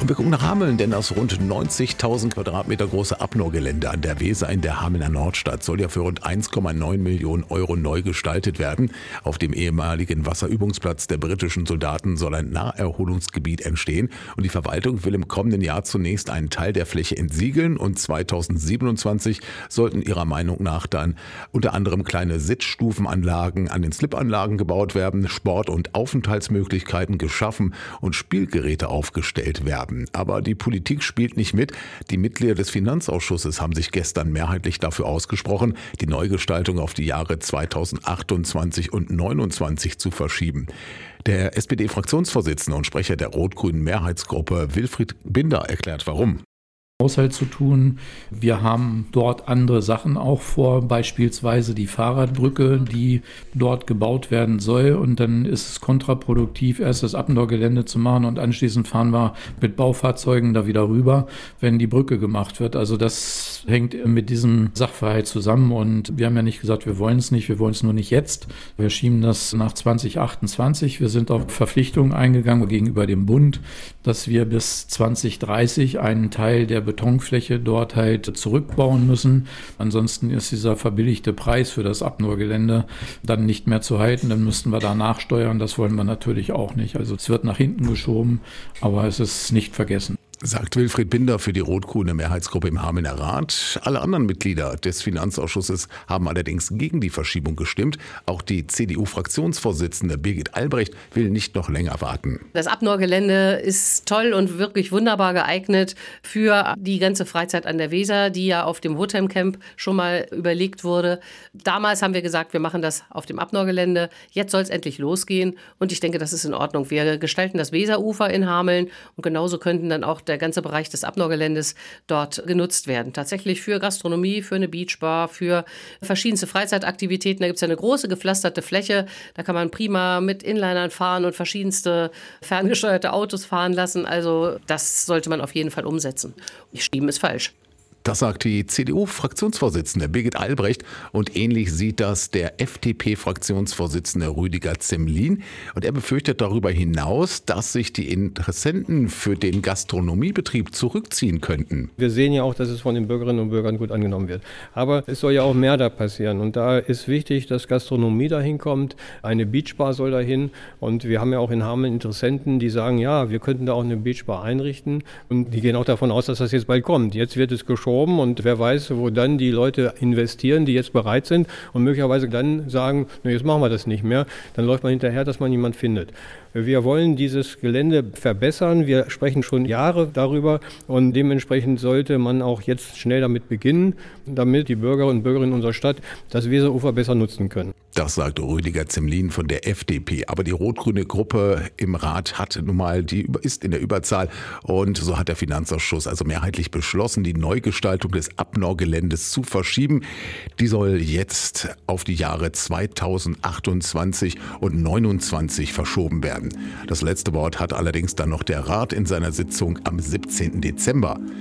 Und wir gucken nach Hameln, denn das rund 90.000 Quadratmeter große Abnorgelände an der Weser in der Hamelner Nordstadt soll ja für rund 1,9 Millionen Euro neu gestaltet werden. Auf dem ehemaligen Wasserübungsplatz der britischen Soldaten soll ein Naherholungsgebiet entstehen. Und die Verwaltung will im kommenden Jahr zunächst einen Teil der Fläche entsiegeln und 2027 sollten ihrer Meinung nach dann unter anderem kleine Sitzstufenanlagen an den Slipanlagen gebaut werden, Sport- und Aufenthaltsmöglichkeiten geschaffen und Spielgeräte aufgestellt werden. Aber die Politik spielt nicht mit. Die Mitglieder des Finanzausschusses haben sich gestern mehrheitlich dafür ausgesprochen, die Neugestaltung auf die Jahre 2028 und 2029 zu verschieben. Der SPD-Fraktionsvorsitzende und Sprecher der rot-grünen Mehrheitsgruppe Wilfried Binder erklärt, warum. Haushalt zu tun. Wir haben dort andere Sachen auch vor, beispielsweise die Fahrradbrücke, die dort gebaut werden soll. Und dann ist es kontraproduktiv, erst das Abnorgelände zu machen und anschließend fahren wir mit Baufahrzeugen da wieder rüber, wenn die Brücke gemacht wird. Also das hängt mit diesem Sachverhalt zusammen. Und wir haben ja nicht gesagt, wir wollen es nicht, wir wollen es nur nicht jetzt. Wir schieben das nach 2028. Wir sind auf Verpflichtungen eingegangen gegenüber dem Bund, dass wir bis 2030 einen Teil der Betonfläche dort halt zurückbauen müssen. Ansonsten ist dieser verbilligte Preis für das Abnorgelände dann nicht mehr zu halten. Dann müssten wir da nachsteuern. Das wollen wir natürlich auch nicht. Also es wird nach hinten geschoben, aber es ist nicht vergessen. Sagt Wilfried Binder für die rot-grüne Mehrheitsgruppe im Hamelner Rat. Alle anderen Mitglieder des Finanzausschusses haben allerdings gegen die Verschiebung gestimmt. Auch die CDU-Fraktionsvorsitzende Birgit Albrecht will nicht noch länger warten. Das Abnorgelände ist toll und wirklich wunderbar geeignet für die ganze Freizeit an der Weser, die ja auf dem Woodham Camp schon mal überlegt wurde. Damals haben wir gesagt, wir machen das auf dem Abnorgelände. Jetzt soll es endlich losgehen und ich denke, das ist in Ordnung. Wir gestalten das Weserufer in Hameln und genauso könnten dann auch der ganze Bereich des Abnorgeländes dort genutzt werden. Tatsächlich für Gastronomie, für eine Beachbar, für verschiedenste Freizeitaktivitäten. Da gibt es ja eine große gepflasterte Fläche. Da kann man prima mit Inlinern fahren und verschiedenste ferngesteuerte Autos fahren lassen. Also das sollte man auf jeden Fall umsetzen. Schieben ist falsch. Das sagt die CDU-Fraktionsvorsitzende Birgit Albrecht und ähnlich sieht das der FDP-Fraktionsvorsitzende Rüdiger Zemlin. Und er befürchtet darüber hinaus, dass sich die Interessenten für den Gastronomiebetrieb zurückziehen könnten. Wir sehen ja auch, dass es von den Bürgerinnen und Bürgern gut angenommen wird. Aber es soll ja auch mehr da passieren. Und da ist wichtig, dass Gastronomie dahin kommt, eine Beachbar soll dahin. Und wir haben ja auch in Hameln Interessenten, die sagen, ja, wir könnten da auch eine Beachbar einrichten. Und die gehen auch davon aus, dass das jetzt bald kommt. Jetzt wird es geschoben. Und wer weiß, wo dann die Leute investieren, die jetzt bereit sind und möglicherweise dann sagen, jetzt machen wir das nicht mehr. Dann läuft man hinterher, dass man jemanden findet. Wir wollen dieses Gelände verbessern. Wir sprechen schon Jahre darüber und dementsprechend sollte man auch jetzt schnell damit beginnen, damit die Bürgerinnen und Bürger in unserer Stadt das Weserufer besser nutzen können. Das sagt Rüdiger Zemlin von der FDP. Aber die rot-grüne Gruppe im Rat hat nun mal, ist in der Überzahl und so hat der Finanzausschuss also mehrheitlich beschlossen, die Neugestaltung des Abnorgeländes zu verschieben. Die soll jetzt auf die Jahre 2028 und 2029 verschoben werden. Das letzte Wort hat allerdings dann noch der Rat in seiner Sitzung am 17. Dezember.